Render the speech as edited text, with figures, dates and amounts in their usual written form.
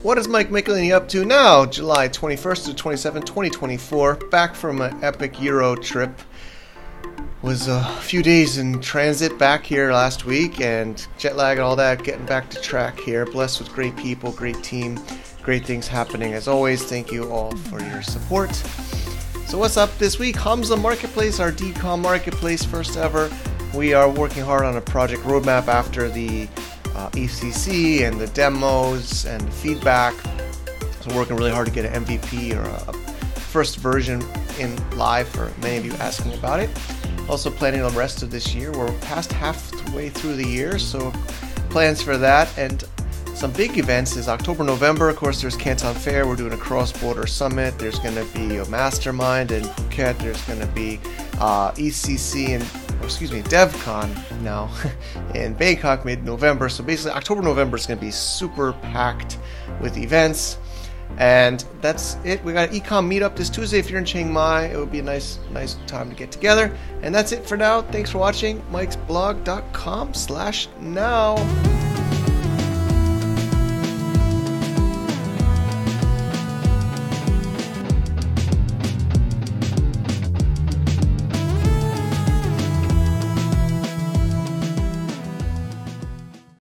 What is Mike Michelini up to now? July 21st to 27th, 2024. Back from an epic Euro trip. Was a few days in transit back here last week, and jet lag and all that, getting back to track here. Blessed with great people, great team, great things happening as always. Thank you all for your support. So what's up this week? Hamza Marketplace, our DCOM marketplace, first ever. We are working hard on a project roadmap after the ECC and the demos and the feedback. So working really hard to get an MVP or a first version in live for many of you asking about it. Also planning on the rest of this year. We're past halfway through the year, so plans for that. And some big events is October, November. Of course, there's Canton Fair. We're doing a cross-border summit. There's going to be a mastermind in Phuket. There's going to be ECC and DevCon now in Bangkok mid-November. So basically October, November is going to be super packed with events. And that's it. We got an ecom meetup this Tuesday. If you're in Chiang Mai, it would be a nice time to get together. And that's it for now. Thanks for watching. MikesBlog.com/now.